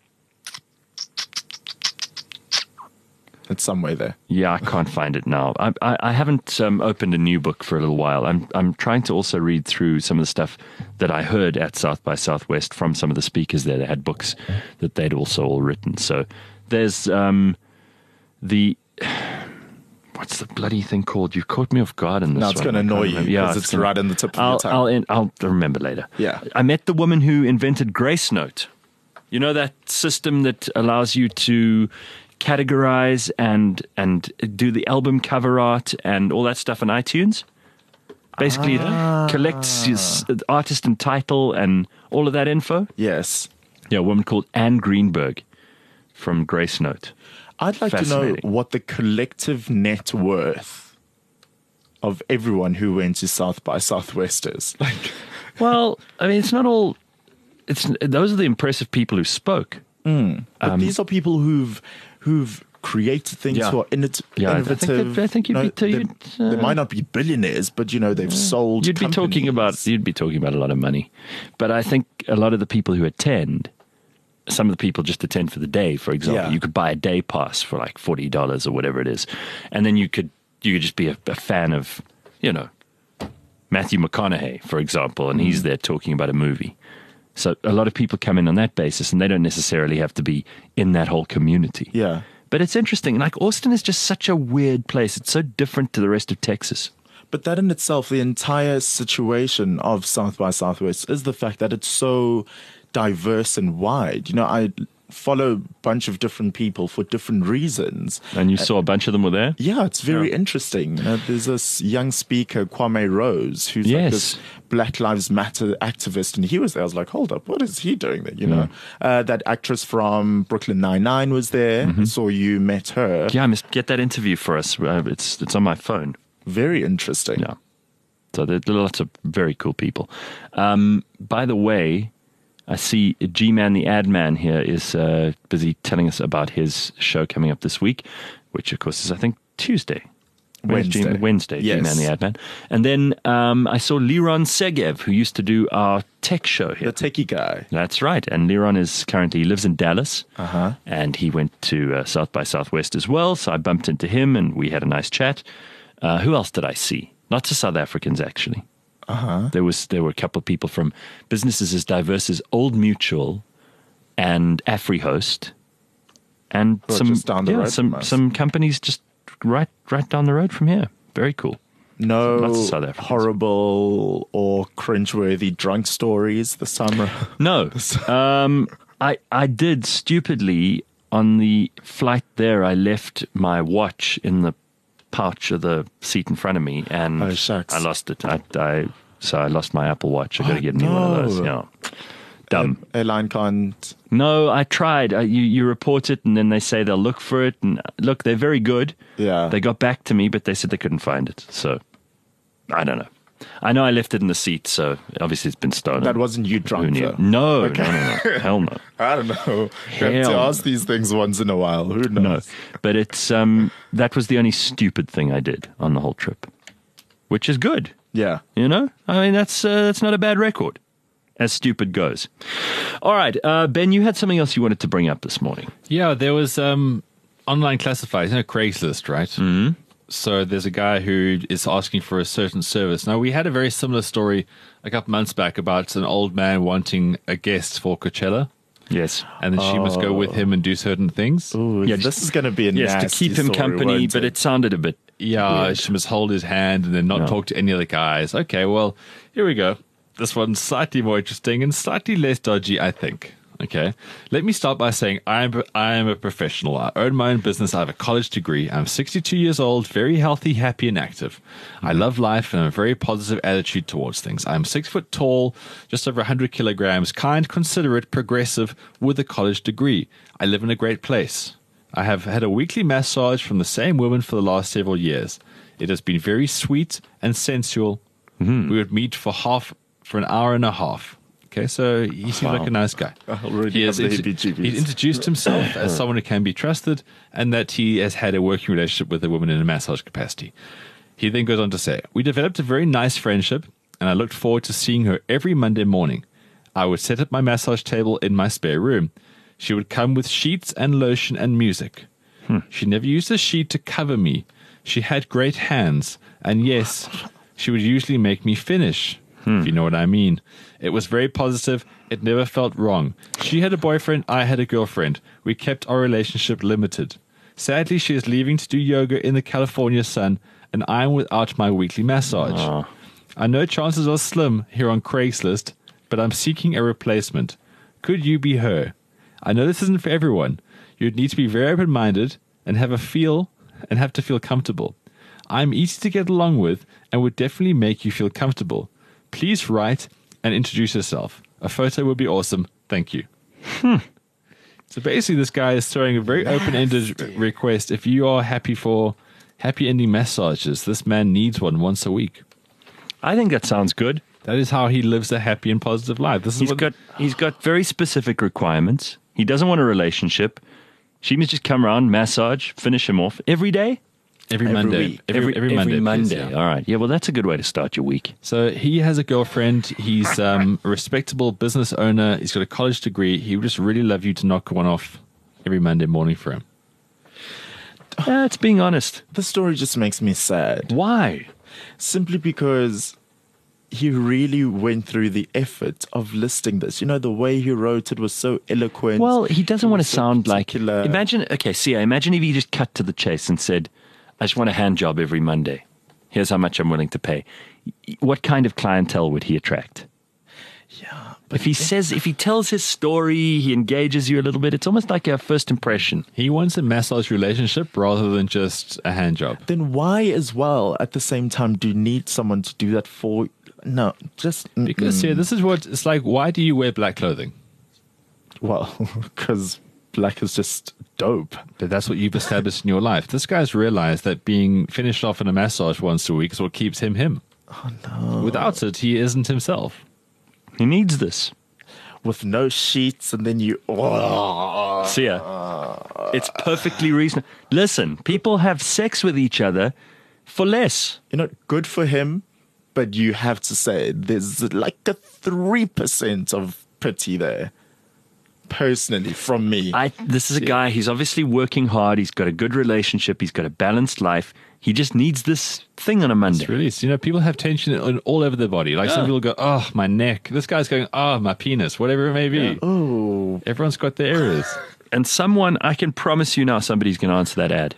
It's somewhere there. Yeah, I can't find it now. I, I, I haven't um, opened a new book for a little while. I'm I'm trying to also read through some of the stuff that I heard at South by Southwest from some of the speakers there. They had books that they'd also all written. So there's um, the what's the bloody thing called? You've caught me off guard in this. Now it's one. going to I can't annoy you remember. Yeah, because it's gonna- right in the tip of I'll, your tongue. I'll in- I'll remember later. Yeah. I met the woman who invented Grace Note. You know that system that allows you to categorize and and do the album cover art and all that stuff on iTunes. Basically, it collects his artist and title and all of that info. Yes. Yeah, a woman called Anne Greenberg from Grace Note. I'd like to know Fascinating. what the collective net worth of everyone who went to South by Southwest is. Like, Well, I mean, it's not all. It's those are the impressive people who spoke. but Um, these are people who've who've created things Yeah. who are innit- Yeah, I think innovative. that- I think you'd No, be t- they, you'd, they uh, might not be billionaires, but you know they've sold. You'd be talking about companies. you'd be talking about a lot of money, but I think a lot of the people who attend, some of the people just attend for the day. For example, Yeah. you could buy a day pass for like forty dollars or whatever it is, and then you could you could just be a, a fan of, you know, Matthew McConaughey, for example, and Mm. he's there talking about a movie. So a lot of people come in on that basis, and they don't necessarily have to be in that whole community. Yeah. But it's interesting. Like Austin is just such a weird place. It's so different to the rest of Texas. But that in itself, the entire situation of South by Southwest is the fact that it's so diverse and wide. You know, I follow a bunch of different people for different reasons. And you saw a bunch of them were there? Yeah, it's very interesting. You know, there's this young speaker, Kwame Rose, who's like Yes. this Black Lives Matter activist, and he was there. I was like, hold up, what is he doing there? You know, uh, that actress from Brooklyn Nine-Nine was there. I saw you met her. Yeah, I must get that interview for us. Uh, It's it's on my phone. Very interesting. Yeah. So there there are lots of very cool people. Um, by the way, I see G-Man the Ad Man here is uh, busy telling us about his show coming up this week, which of course is, I think, Tuesday. Where's G- Wednesday. Wednesday, Yes. G-Man the Ad Man. And then um, I saw Liron Segev, who used to do our tech show here. The techie guy. That's right. And Liron is currently, he lives in Dallas. Uh-huh. And he went to uh, South by Southwest as well. So I bumped into him and we had a nice chat. Uh, who else did I see? Lots of South Africans, actually. Uh-huh. There was there were a couple of people from businesses as diverse as Old Mutual and AfriHost, and Who are some just down the yeah, road some from us. some companies just right right down the road from here. Very cool. No Lots of South Africans. horrible or cringeworthy drunk stories this summer. No, um, I I did stupidly on the flight there. I left my watch in the pouch of the seat in front of me, and Oh, shucks. I lost it. I, I so I lost my Apple Watch. I got to Oh, get a new one of those. no. Yeah, dumb. Um, airline can't. No, I tried. I, you you report it, and then they say they'll look for it. And look, they're very good. Yeah. They got back to me, but they said they couldn't find it. So I don't know. I know I left it in the seat, so obviously it's been stolen. That wasn't you Who drunk, knew? though. No, no, no, no, hell no. I don't know. You have Hell to no. ask these things once in a while. Who No, knows? but it's um that was the only stupid thing I did on the whole trip, which is good. Yeah. You know, I mean that's uh, that's not a bad record, as stupid goes. All right, uh, Ben, you had something else you wanted to bring up this morning. Yeah, there was um, online classifieds, you know, Craigslist, right? Mm-hmm. So there's a guy who is asking for a certain service. Now, we had a very similar story a couple months back about an old man wanting a guest for Coachella, Yes. and then she must go with him and do certain things. Ooh, Yeah, this just- is going to be a Yes, to nasty keep him story, company, won't but it sounded a bit. Yeah, Weird. she must hold his hand and then not No. talk to any of the guys. Okay, well, here we go. This one's slightly more interesting and slightly less dodgy, I think. Okay, let me start by saying I am I am a professional. I own my own business. I have a college degree. I'm sixty-two years old, very healthy, happy, and active. I love life and have a very positive attitude towards things. I'm six foot tall, just over one hundred kilograms, kind, considerate, progressive, with a college degree. I live in a great place. I have had a weekly massage from the same woman for the last several years. It has been very sweet and sensual. We would meet for half for an hour and a half. Okay, so he seems Wow. like a nice guy. I already He have has the int- heebie-jeebies. he's introduced himself as someone who can be trusted and that he has had a working relationship with a woman in a massage capacity. He then goes on to say, we developed a very nice friendship and I looked forward to seeing her every Monday morning. I would set up my massage table in my spare room. She would come with sheets and lotion and music. She never used a sheet to cover me. She had great hands. And yes, she would usually make me finish, if you know what I mean. It was very positive. It never felt wrong. She had a boyfriend. I had a girlfriend. We kept our relationship limited. Sadly, she is leaving to do yoga in the California sun, and I am without my weekly massage. I know chances are slim here on Craigslist, but I'm seeking a replacement. Could you be her? I know this isn't for everyone. You'd need to be very open-minded and have a feel and have to feel comfortable. I'm easy to get along with and would definitely make you feel comfortable. Please write and introduce yourself. A photo would be awesome. Thank you. So basically, this guy is throwing a very open-ended request. If you are happy for happy ending massages, this man needs one once a week. I think that sounds good. That is how he lives a happy and positive life. This is He's what got he's got very specific requirements. He doesn't want a relationship. She must just come around, massage, finish him off every day. every, every Monday. week. Every, every Monday. Every please, Monday. yeah. All right. Yeah. Well, that's a good way to start your week. So he has a girlfriend. He's um, a respectable business owner. He's got a college degree. He would just really love you to knock one off every Monday morning for him. That's being honest. The story just makes me sad. Why? Simply because he really went through the effort of listing this. You know, the way he wrote it was so eloquent. Well, he doesn't It want to was so sound like. particular. Imagine, okay, see, imagine if he just cut to the chase and said, I just want a hand job every Monday. Here's how much I'm willing to pay. What kind of clientele would he attract? Yeah. If he says, if he tells his story, he engages you a little bit. It's almost like a first impression. He wants a massage relationship rather than just a hand job. Then why, as well, at the same time, do you need someone to do that for? No, just Because yeah, this is what it's like. Why do you wear black clothing? well, because black is just dope. But that's what you've established in your life. This guy's realized that being finished off in a massage once a week is what keeps him him. Oh no! Without it, he isn't himself. He needs this. With no sheets, and then you. Oh. See ya. It's perfectly reasonable. Listen, people have sex with each other for less. You know, good for him, but you have to say there's like a three percent of pity there. Personally, from me. I, this is a guy, he's obviously working hard. He's got a good relationship. He's got a balanced life. He just needs this thing on a Monday. It's released. You know, people have tension in, all over their body. Like Yeah. some people go, oh, my neck. This guy's going, oh, my penis, whatever it may be. Oh, Everyone's got their areas. And someone, I can promise you now, somebody's going to answer that ad.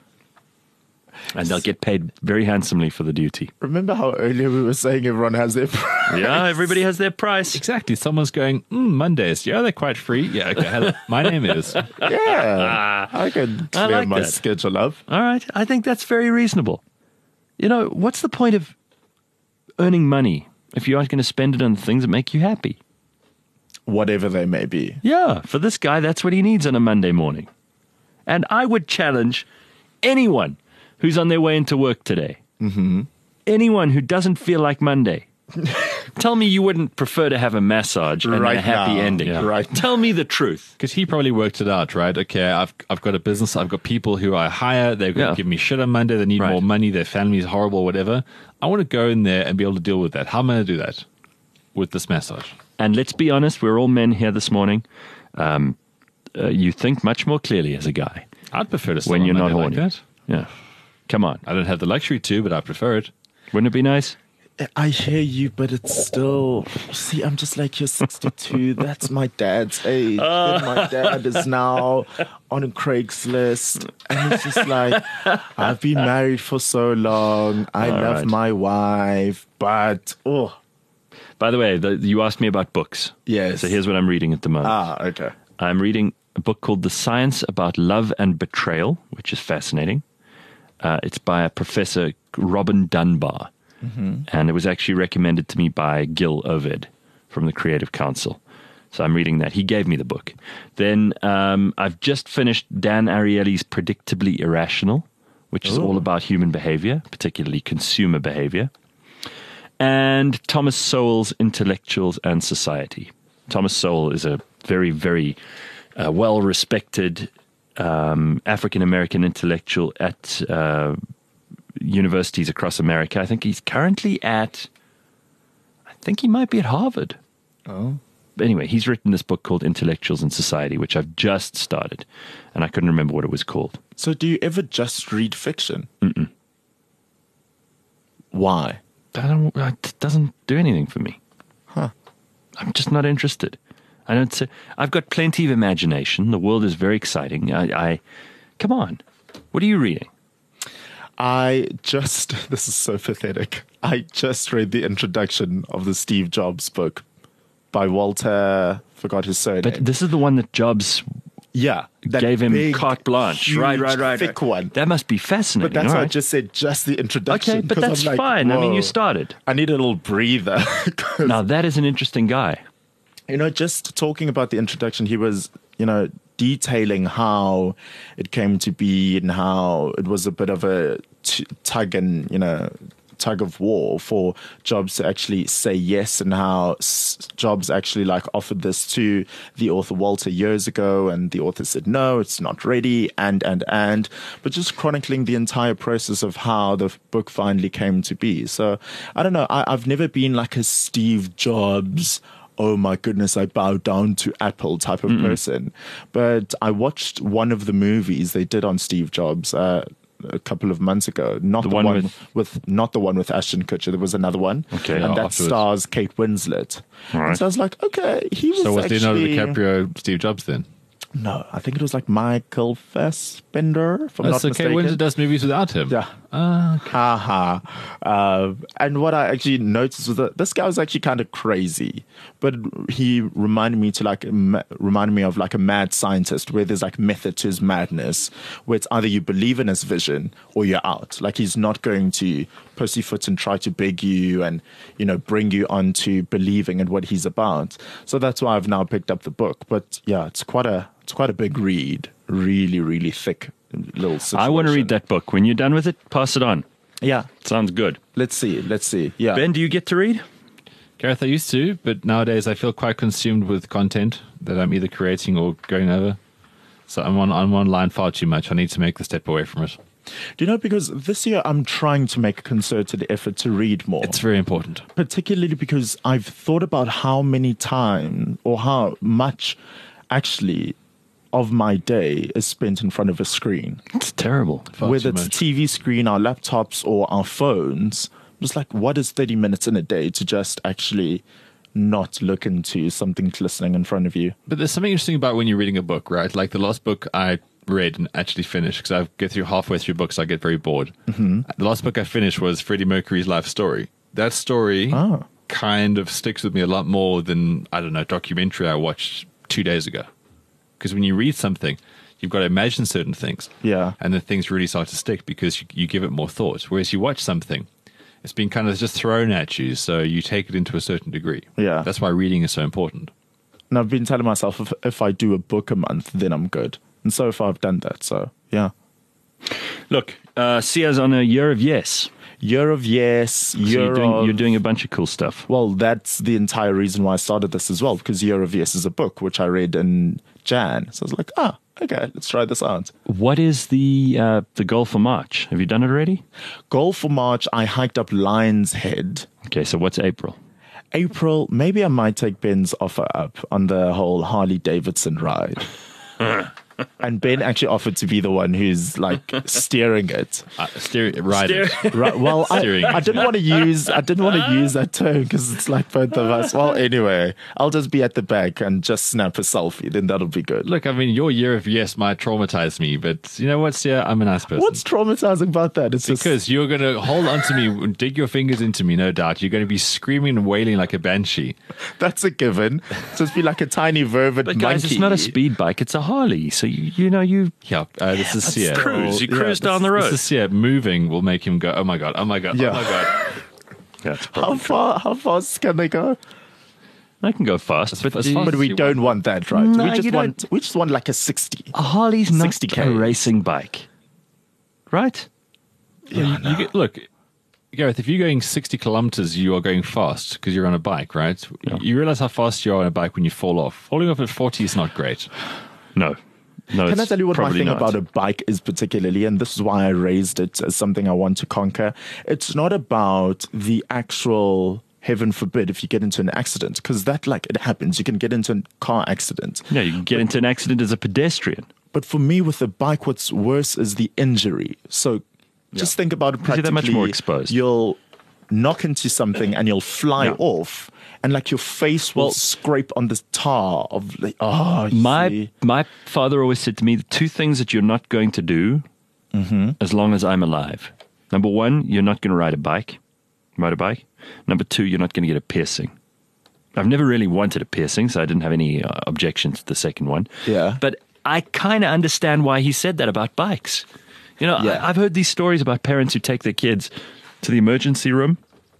And they'll get paid very handsomely for the duty. remember how earlier we were saying everyone has their price? Yeah, everybody has their price. Exactly. Someone's going, mm, Mondays. Yeah, they're quite free. Yeah, okay. Hello. My name is. Yeah, I can I clear like my that. schedule up. All right. I think that's very reasonable. You know, what's the point of earning money if you aren't going to spend it on things that make you happy? Whatever they may be. Yeah, for this guy, that's what he needs on a Monday morning. And I would challenge anyone who's on their way into work today, mm-hmm. anyone who doesn't feel like Monday, tell me you wouldn't prefer to have a massage and Right a happy now. ending. Yeah. Right Tell me the truth. Because he probably worked it out, right? Okay, I've I've got a business. I've got people who I hire. They're going to Yeah. give me shit on Monday. They need Right. more money. Their family's horrible, whatever. I want to go in there and be able to deal with that. How am I going to do that? With this massage. And let's be honest, we're all men here this morning. Um, uh, you think much more clearly as a guy I'd prefer to start when on you're not Monday horny. like that. Yeah. Come on. I don't have the luxury to, but I prefer it. Wouldn't it be nice? I hear you, but it's still. See, I'm just like, you're sixty-two. That's my dad's age. Then my dad is now on a Craigslist. And it's just like, I've been married for so long. I All love right. my wife, but, oh, By the way, the, you asked me about books. yes. So here's what I'm reading at the moment. Ah, okay. I'm reading a book called The Science About Love and Betrayal, which is fascinating. Uh, it's by a professor, Robin Dunbar. Mm-hmm. And it was actually recommended to me by Gil Oved from the Creative Council. So I'm reading that. He gave me the book. Then um, I've just finished Dan Ariely's Predictably Irrational, which is Ooh. all about human behavior, particularly consumer behavior. And Thomas Sowell's Intellectuals and Society. Thomas Sowell is a very, very uh, well-respected um, African-American intellectual at uh, universities across America. I think he's currently at, I think he might be at Harvard. Oh. But anyway, he's written this book called Intellectuals and Society, which I've just started, and I couldn't remember what it was called. So do you ever just read fiction? Mm-mm. Why? I don't, it doesn't do anything for me. Huh. I'm just not interested. I don't say, I've got plenty of imagination. The world is very exciting. I, I come on. What are you reading? I just, this is so pathetic. I just read the introduction of the Steve Jobs book by Walter, forgot his surname. But this is the one that Jobs yeah. that gave him big, carte blanche. huge, Right, right, right. thick right. one. That must be fascinating. But that's All why I right. just said just the introduction. Okay, but 'cause I'm that's like, fine. I mean, you whoa. started. I need a little breather. 'Cause, Now, that is an interesting guy. you know, just talking about the introduction, he was, you know, detailing how it came to be and how it was a bit of a t- tug and, you know, tug of war for Jobs to actually say yes, and how S- Jobs actually like offered this to the author Walter years ago, and the author said no, it's not ready, and and and but just chronicling the entire process of how the book finally came to be. So I don't know, I, I've never been like a Steve Jobs, oh my goodness, I bow down to Apple type of person. But I watched one of the movies they did on Steve Jobs uh, a couple of months ago. Not the, one one, with- with, not the one with Ashton Kutcher. There was another one, Okay, and yeah, that afterwards. stars Kate Winslet. All right. And so I was like, okay, he was So was actually Leonardo DiCaprio Steve Jobs then? No, I think it was like Michael Fassbender, if I'm That's not okay. mistaken. Winslet does movies without him. Yeah. Haha. Uh, and what I actually noticed was that this guy was actually kind of crazy, but he reminded me to like ma- reminded me of like a mad scientist, where there's like method to his madness, where it's either you believe in his vision or you're out. Like he's not going to pussyfoot and try to beg you and, you know, bring you on to believing in what he's about. So that's why I've now picked up the book. But yeah, it's quite a it's quite a big read. Really, really thick little situation. I want to read that book. When you're done with it, pass it on. Yeah. Sounds good. Let's see. Let's see. Yeah. Ben, do you get to read? Gareth, I used to, but nowadays I feel quite consumed with content that I'm either creating or going over. So I'm on I'm online far too much. I need to make the step away from it. Do you know, because this year I'm trying to make a concerted effort to read more. It's very important. Particularly because I've thought about how many times or how much actually of my day is spent in front of a screen. It's terrible. Far Whether too it's much. T V screen, our laptops, or our phones. Just like, what is thirty minutes in a day to just actually not look into something glistening in front of you? But there's something interesting about when you're reading a book, right? Like the last book I read and actually finished, because I get through halfway through books, I get very bored. Mm-hmm. The last book I finished was Freddie Mercury's life story. That story Oh. kind of sticks with me a lot more than, I don't know, a documentary I watched two days ago. Because when you read something, you've got to imagine certain things. Yeah. And then things really start to stick because you, you give it more thought. Whereas you watch something, it's been kind of just thrown at you, so you take it into a certain degree. Yeah. That's why reading is so important. And I've been telling myself if, if I do a book a month, then I'm good. And so far I've done that. So, yeah. Look, uh, Sia's on a year of yes. Year of yes, So year you're, doing, of... you're doing a bunch of cool stuff. Well, that's the entire reason why I started this as well, because Year of Yes is a book, which I read in Jan. So I was like, ah, okay, let's try this out. What is the uh, the goal for March? Have you done it already? Goal for March, I hiked up Lion's Head. Okay, so what's April? April, maybe I might take Ben's offer up on the whole Harley Davidson ride. And Ben actually offered to be the one who's like steering it. Uh, steer, ride it. Right. Well, I, Steering. I didn't want to use I didn't want to use that term because it's like both of us. Well, anyway, I'll just be at the back and just snap a selfie. Then that'll be good. Look, I mean, your year of yes might traumatize me, but you know what, Sia? I'm a nice person. What's traumatizing about that? It's just Because you're going to hold on to me, dig your fingers into me, no doubt. You're going to be screaming and wailing like a banshee. that's a given. Just be like a tiny vervet But monkey. guys, it's not a speed bike; it's a Harley. So you, you know you Yeah, uh, this is Sia. cruise. You yeah, cruise this down the This road. is Sia. Moving will make him go, oh my God, oh my God, Yeah. oh my God. Yeah, it's How probably true. far? How fast can they go? I can go fast, but as the- fast But we you don't want that, right? No, we just you want don't. we just want like a sixty. a Harley's not sixty K. a racing bike, right? Yeah, You get, look, Gareth, if you're going sixty kilometers, you are going fast because you're on a bike, right? You realize how fast you are on a bike when you fall off. Falling off at forty is not great. No, no. Can I it's tell you what my probably thing not. about a bike is particularly, and this is why I raised it as something I want to conquer? It's not about the actual, heaven forbid, if you get into an accident, because that, like, it happens. You can get into a car accident. Yeah, you can get into an accident as a pedestrian. But for me, with a bike, what's worse is the injury. So just think about it Because you're practically. that much more exposed. You'll knock into something and you'll fly Yeah. off, and like your face will Well- scrape on the tar of the. Oh, you My see. my father always said to me, the two things that you're not going to do Mm-hmm. as long as I'm alive. Number one, you're not going to ride a bike, motorbike. Number two, you're not going to get a piercing. I've never really wanted a piercing, so I didn't have any uh, objections to the second one. Yeah. But I kind of understand why he said that about bikes. You know, Yeah. I, I've heard these stories about parents who take their kids to the emergency room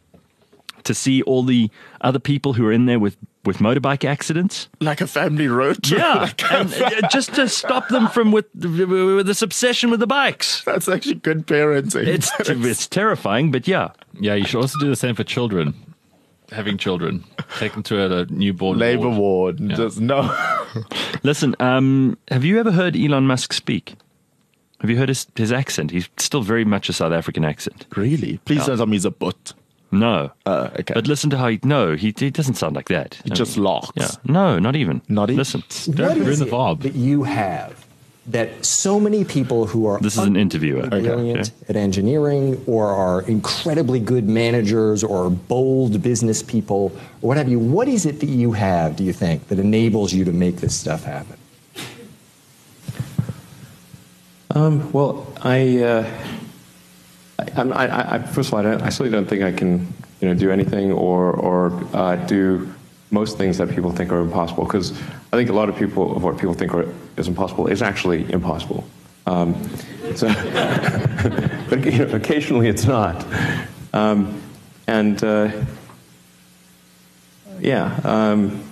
to see all the other people who are in there with, with motorbike accidents. Like a family road trip. Yeah, Like a and, uh, just to stop them from with, with this obsession with the bikes. That's actually good parenting. It's it's terrifying, but yeah. Yeah, you should also do the same for children. Having children. Take them to a, a newborn labor ward. ward. Yeah. Just no. Listen, um, have you ever heard Elon Musk speak? Have you heard his, his accent? He's still very much a South African accent. Really? Please don't tell me he's a butt. No. Uh, okay. But listen to how he, no, he, he doesn't sound like that. He just laughs. Yeah. No, not even. Not even? Listen. Don't What ruin is the it vibe. that you have that so many people who are This is an interviewer. Okay, brilliant okay. at engineering or are incredibly good managers or bold business people or what have you, what is it that you have, do you think, that enables you to make this stuff happen? Um, well, I, uh, I, I, I, first of all, I, don't, I certainly don't think I can, you know, do anything or or uh, do most things that people think are impossible. Because I think a lot of people of what people think are, is impossible is actually impossible. Um, so, but you know, occasionally it's not. Um, and uh, yeah. Um,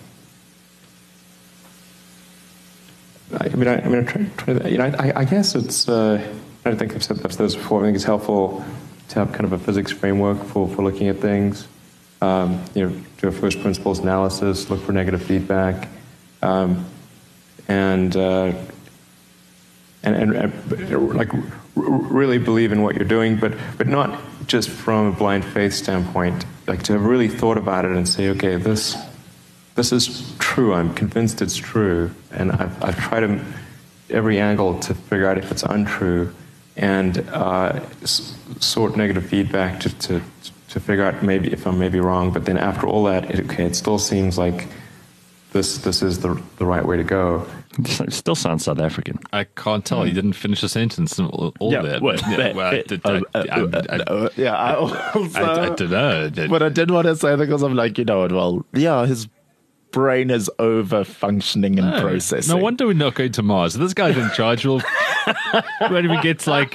I mean, I, I mean, I'm trying, trying to, you know, I, I guess it's, uh, I don't think I've said, I've said this before, I think it's helpful to have kind of a physics framework for, for looking at things. Um, you know, do a first principles analysis, look for negative feedback, um, and, uh, and, and, and like r- really believe in what you're doing, but, but not just from a blind faith standpoint, like to have really thought about it and say, okay, this, This is true. I'm convinced it's true, and I've, I've tried to, every angle to figure out if it's untrue, and uh, s- sort negative feedback to, to to figure out maybe if I'm maybe wrong. But then after all that, it, okay, it still seems like this this is the the right way to go. It still sounds South African. I can't tell. You didn't finish the sentence and all, all Yeah, that. well, yeah, well, I, did, I, I, I, I, yeah, I also, I, I don't know. but I did want to say because I'm like, you know what? Well, yeah, his brain is over functioning and No, processing. No wonder we're not going to Mars. This guy's in charge. Will when he gets like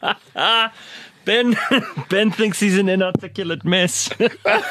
Ben Ben thinks he's an inarticulate mess. so,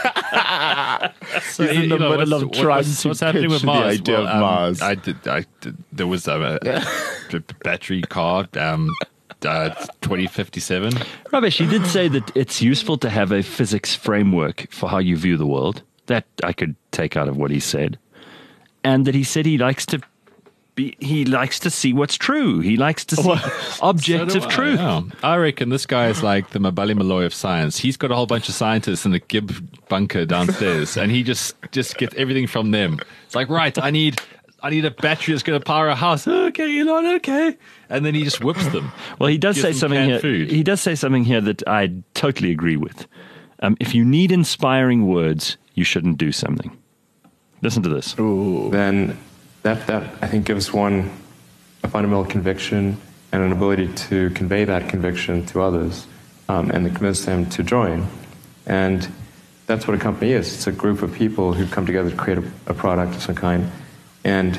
He's in the you know, middle what's, of trying what's, to what's happening pitch with Mars. the idea Well, of um, Mars. I did. I did, there was a, a battery car. Um, uh, twenty fifty-seven. Rubbish. He did say that it's useful to have a physics framework for how you view the world. That I could take out of what he said. And that he said he likes to be, he likes to see what's true. He likes to see objective So do I, truth. yeah. I reckon this guy is like the Mabali Malloy of science. He's got a whole bunch of scientists in the Gibb bunker downstairs, and he just just gets everything from them. It's like, right, I need I need a battery that's going to power a house. Okay, you're not okay. And then he just whips them. Well, he does Gives say them something canned here. food. He does say something here that I totally agree with. Um, if you need inspiring words, you shouldn't do something. Listen to this. Then that, that I think gives one a fundamental conviction and an ability to convey that conviction to others um, and to convince them to join. And that's what a company is. It's a group of people who come together to create a, a product of some kind. And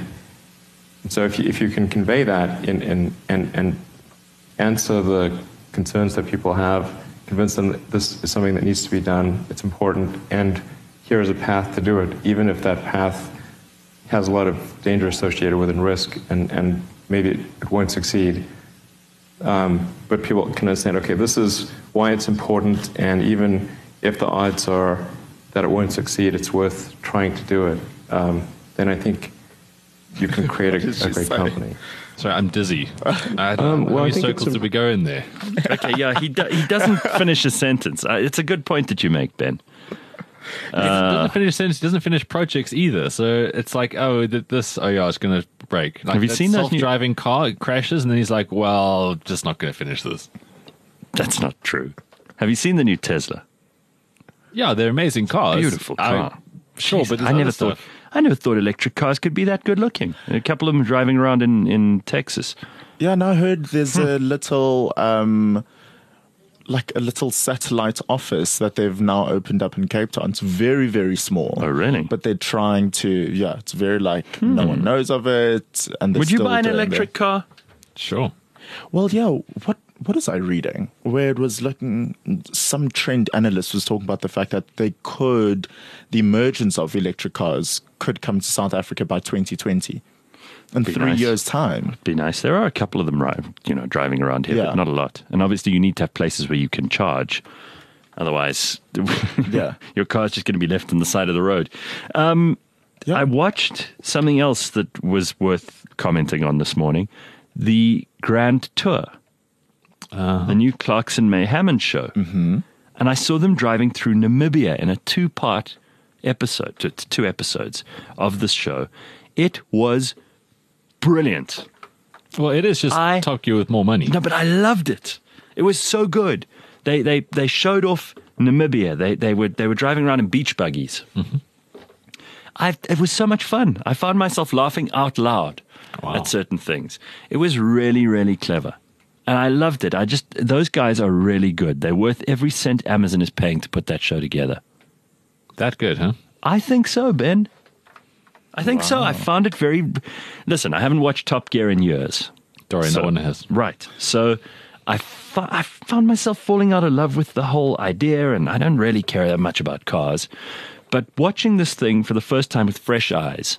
so if you, if you can convey that in, in, and, and answer the concerns that people have, convince them that this is something that needs to be done, it's important, and here is a path to do it, even if that path has a lot of danger associated with it and risk, and, and maybe it won't succeed. Um, but people can understand, okay, this is why it's important, and even if the odds are that it won't succeed, it's worth trying to do it. Um, then I think you can create a, a great company. Sorry, I'm dizzy. I don't Um, know. How well, I many think circles it's a- did we go in there? Okay, yeah, he do, he doesn't finish a sentence. Uh, it's a good point that you make, Ben. He doesn't finish sentence. He doesn't finish projects either. So it's like, oh, th- this, oh yeah, it's going to break. Like, Have you that seen those new- self-driving car? It crashes, and then he's like, well, just not going to finish this. That's not true. Have you seen the new Tesla? Yeah, they're amazing cars. Beautiful I- car. sure, Jeez, but there's I never other thought stuff. I never thought electric cars could be that good looking. A couple of them driving around in, in Texas. Yeah, and I heard there's a little, um, like a little satellite office that they've now opened up in Cape Town. It's very, very small. Oh, really? But they're trying to, yeah, it's very like no one knows of it. And they're Would you still buy an doing electric their- car? Sure. Well, yeah. What what was I reading? Where it was looking, some trend analyst was talking about the fact that they could, the emergence of electric cars could come to South Africa by twenty twenty. In Be three nice. years' time. Be nice. There are a couple of them, right, you know, driving around here, Yeah. but not a lot. And obviously, you need to have places where you can charge. Otherwise, Yeah. your car's just going to be left on the side of the road. Um, Yeah. I watched something else that was worth commenting on this morning: the Grand Tour, the new Clarkson May Hammond show. Mm-hmm. And I saw them driving through Namibia in a two-part episode, t- t- two episodes of this show. It was brilliant. Well, it is just I- Tokyo with more money. No, but I loved it. It was so good. They they they showed off Namibia. They they were they were driving around in beach buggies. Mm-hmm. I it was so much fun. I found myself laughing out loud Wow. at certain things. It was really really clever. And I loved it. I just, those guys are really good. They're worth every cent Amazon is paying to put that show together. That good, huh? I think so, Ben. I think wow. so. I found it very. Listen, I haven't watched Top Gear in years. Dorian, so, no one has. Right. So I, fu- I found myself falling out of love with the whole idea, and I don't really care that much about cars. But watching this thing for the first time with fresh eyes,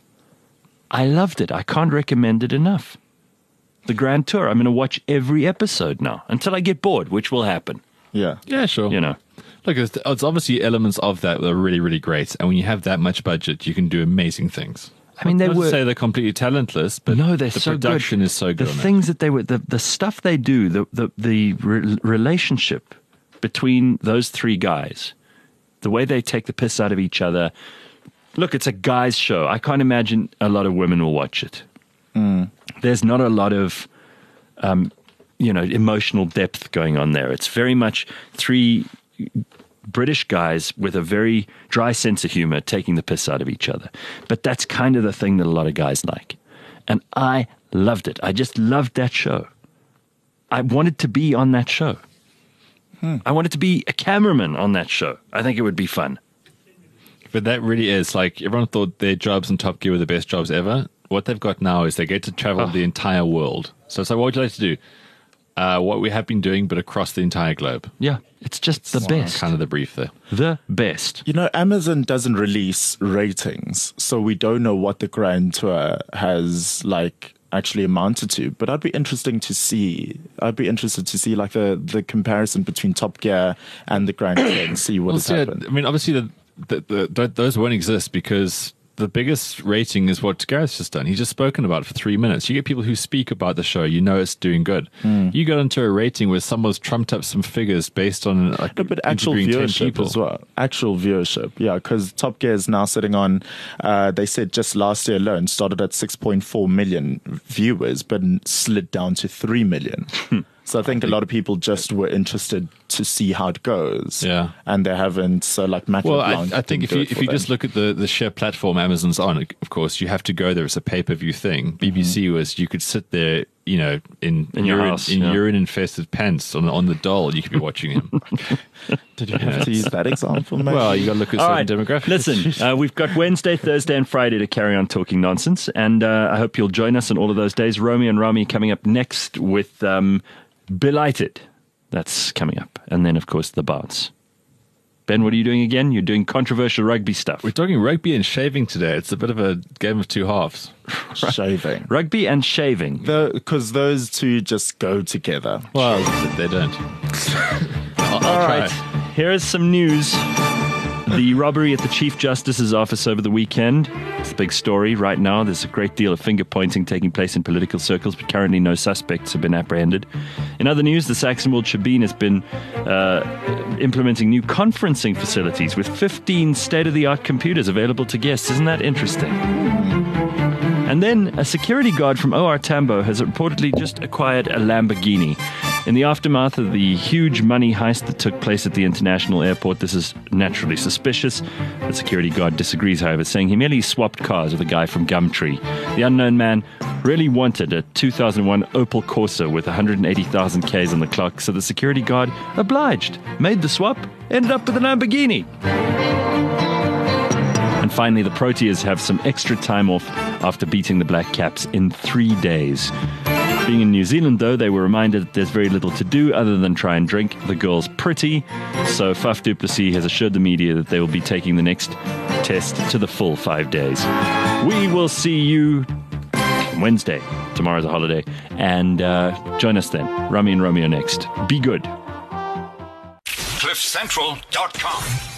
I loved it. I can't recommend it enough. The Grand Tour. I'm going to watch every episode now until I get bored, which will happen. Yeah. Yeah, sure. You know. Look, it's, it's obviously elements of that that are really, really great. And when you have that much budget, you can do amazing things. I mean, they Not were. to say they're completely talentless, but no, they're the so production good. is so good. The on things it. that they were, the, the stuff they do, the, the, the re- relationship between those three guys, the way they take the piss out of each other. Look, it's a guy's show. I can't imagine a lot of women will watch it. Mm. There's not a lot of, um, you know, emotional depth going on there. It's very much three British guys with a very dry sense of humor taking the piss out of each other. But that's kind of the thing that a lot of guys like. And I loved it. I just loved that show. I wanted to be on that show. Hmm. I wanted to be a cameraman on that show. I think it would be fun. But that really is, like, everyone thought their jobs in Top Gear were the best jobs ever. What they've got now is they get to travel oh. the entire world. So it's like, what would you like to do? Uh, what we have been doing, but across the entire globe. Yeah, it's just the wow. best. Kind of the brief there. The best. You know, Amazon doesn't release ratings, so we don't know what the Grand Tour has, like, actually amounted to. But I'd be interesting to see. I'd be interested to see, like, the, the comparison between Top Gear and the Grand Tour and see what well, has see, happened. I mean, obviously, the, the, the, those won't exist because the biggest rating is what Gareth's just done. He's just spoken about it for three minutes. You get people who speak about the show, you know it's doing good. Mm. You got into a rating where someone's trumped up some figures based on like, no, but actual viewership as well. Actual viewership, yeah, because Top Gear is now sitting on, uh, they said just last year alone, started at six point four million viewers, but slid down to three million. So I think a lot of people just were interested to see how it goes. Yeah. And they haven't, so like Matt Well, LeBlanc I, I think if you didn't do it if for you them. just look at the, the sheer platform Amazon's on, of course, you have to go there. It's a pay-per-view thing. B B C was, you could sit there, you know, in, In your urine, house, in yeah. urine-infested pants on, on the dole. You could be watching him. Did you have to use that example, mate? Well, you got to look at All certain right. demographics. Listen, uh, we've got Wednesday, Thursday, and Friday to carry on talking nonsense, and uh, I hope you'll join us on all of those days. Romy and Rami coming up next with um, Belighted. That's coming up. And then, of course, The Bounce. Ben, what are you doing again? You're doing controversial rugby stuff. We're talking rugby and shaving today. It's a bit of a game of two halves. Shaving. Rugby and shaving. Because those two just go together. Well, they don't. I'll, I'll All try. right. Here is some news. The robbery at the Chief Justice's office over the weekend. It's a big story right now. There's a great deal of finger-pointing taking place in political circles, but currently no suspects have been apprehended. In other news, the Saxonwold Shebeen has been uh, implementing new conferencing facilities with fifteen state-of-the-art computers available to guests. Isn't that interesting? And then a security guard from O R Tambo has reportedly just acquired a Lamborghini. In the aftermath of the huge money heist that took place at the international airport, this is naturally suspicious. The security guard disagrees, however, saying he merely swapped cars with a guy from Gumtree. The unknown man really wanted a two thousand one Opel Corsa with one hundred eighty thousand Ks on the clock, so the security guard obliged, made the swap, ended up with a Lamborghini. And finally, the Proteas have some extra time off after beating the Black Caps in three days. Being in New Zealand, though, they were reminded that there's very little to do other than try and drink. The girl's pretty, so Faf du Plessis has assured the media that they will be taking the next test to the full five days. We will see you Wednesday. Tomorrow's a holiday. And uh, join us then. Rami and Romeo next. Be good. cliff central dot com